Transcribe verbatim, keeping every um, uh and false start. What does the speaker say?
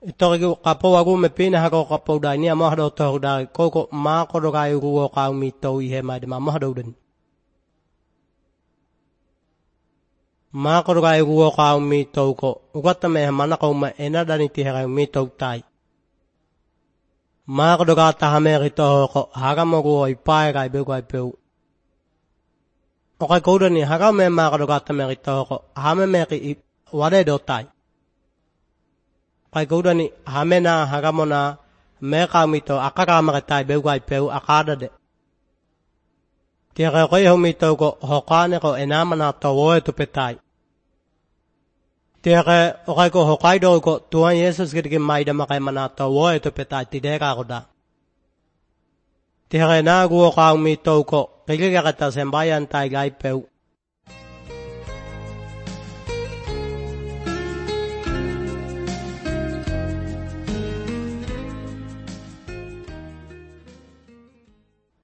Itorigu kapo wagu me pina hako kapo da ni ama hado to da koko ma ko do ga yu ka mi to i he ma de ma ma hado den ma ko do ga yu ka mi to ko ugata me mana ko ma ena da ni ti ha mi to tai ma ko do ga ta ha me ri to ko ha ga mo go i pa ga be go pe o ka ko do ni ha ga me ma ko do ga ta me ri to ko ha me me ki wa de do tai kai gaudani hamena hagamona me kamito akaka magatai bewai peu akada de tiare koi homito ko hokane ko enamana to woe to petai tiare okai ko hokaido ko tuan yesus gidike maida makai mana to woe to petai tideka koda tiare na gu kamito ko kiliga kata sembayan tai gai peu